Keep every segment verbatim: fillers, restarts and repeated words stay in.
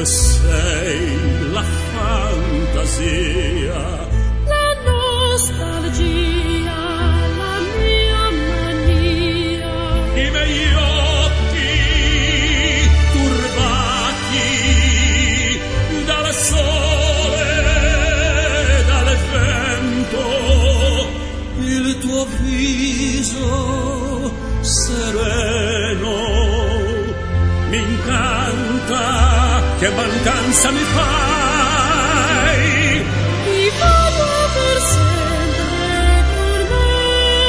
Dove sei la fantasia, la nostalgia, la mia mania, i miei occhi turbati dal sole, dal vento, il tuo viso sereno mi incanta. Che mancanza mi fai? Mi voglio per sempre con me.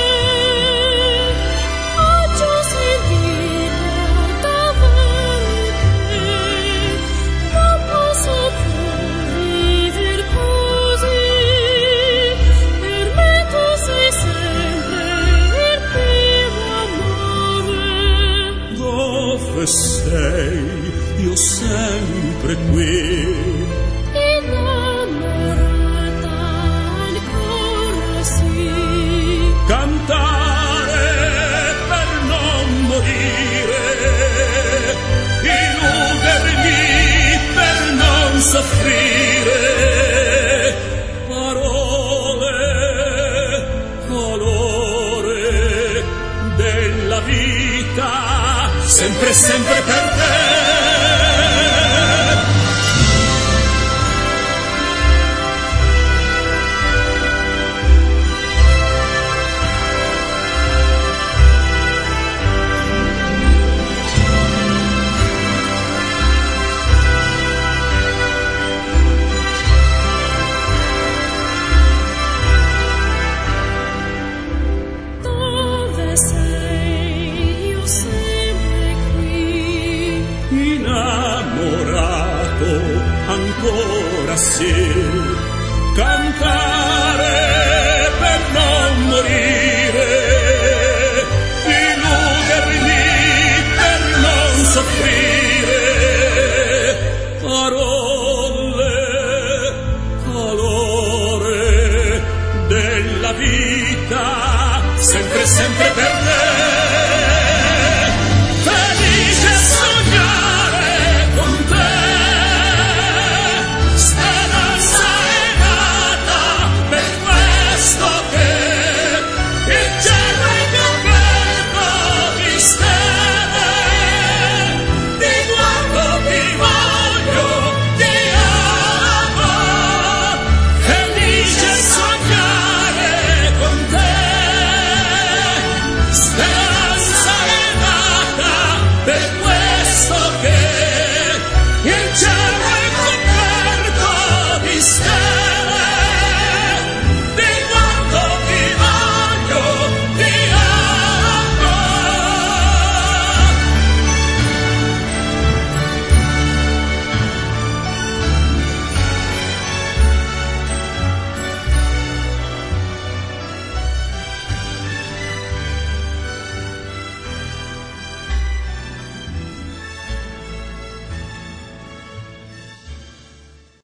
Oggi ho sentito davvero che non posso più vivere così. Per me tu sei sempre il primo amore. Dove sei? Io sempre qui, innamorata ancora sì, cantare per non morire, illudermi per non soffrire, parole, colore della vita, sempre sempre per te. Ancora sì, cantare per non morire.